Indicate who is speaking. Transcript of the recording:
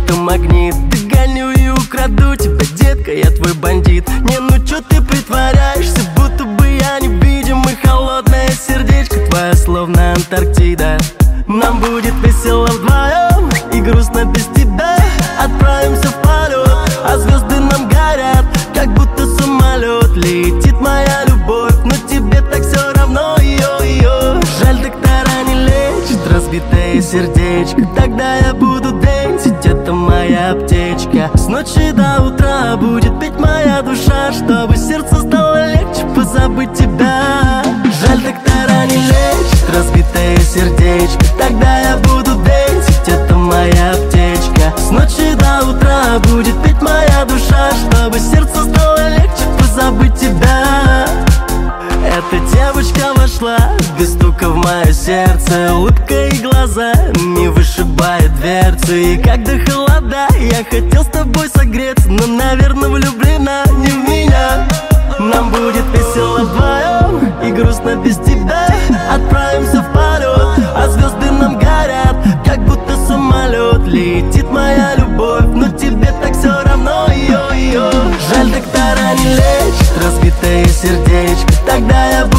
Speaker 1: это магнит. Догоню и украду тебя, детка, я твой бандит. Не, ну чё ты притворяешься, будто бы я невидим. И холодное сердечко твое словно Антарктида. Нам будет весело вдвоем и грустно без тебя. Отправимся в полет, а звезды нам горят, как будто самолет. Летит моя любовь, но тебе так все равно ее. Жаль, доктора не лечат разбитое сердечко. Тогда я буду дэнсить, это моя аптечка. С ночи до утра будет петь моя душа, чтобы сердце стало легче позабыть тебя. Жаль, доктора не лечат разбитое сердечко. Тогда я буду дэнсить, это моя аптечка. С ночи до утра будет петь моя душа, чтобы сердце стало легче позабыть тебя. Эта девочка вошла без стука в мое сердце. Улыбка и глаза не вышибает дверцы. И когда холода, я хотел с тобой согреться, но, наверное, влюблена не в меня. Нам будет весело вдвоем и грустно без тебя. Отправимся в полет, а звезды нам горят, как будто самолет. Летит моя любовь, но тебе так все равно ее. Жаль, доктора не лечат разбитое сердечко. Тогда я буду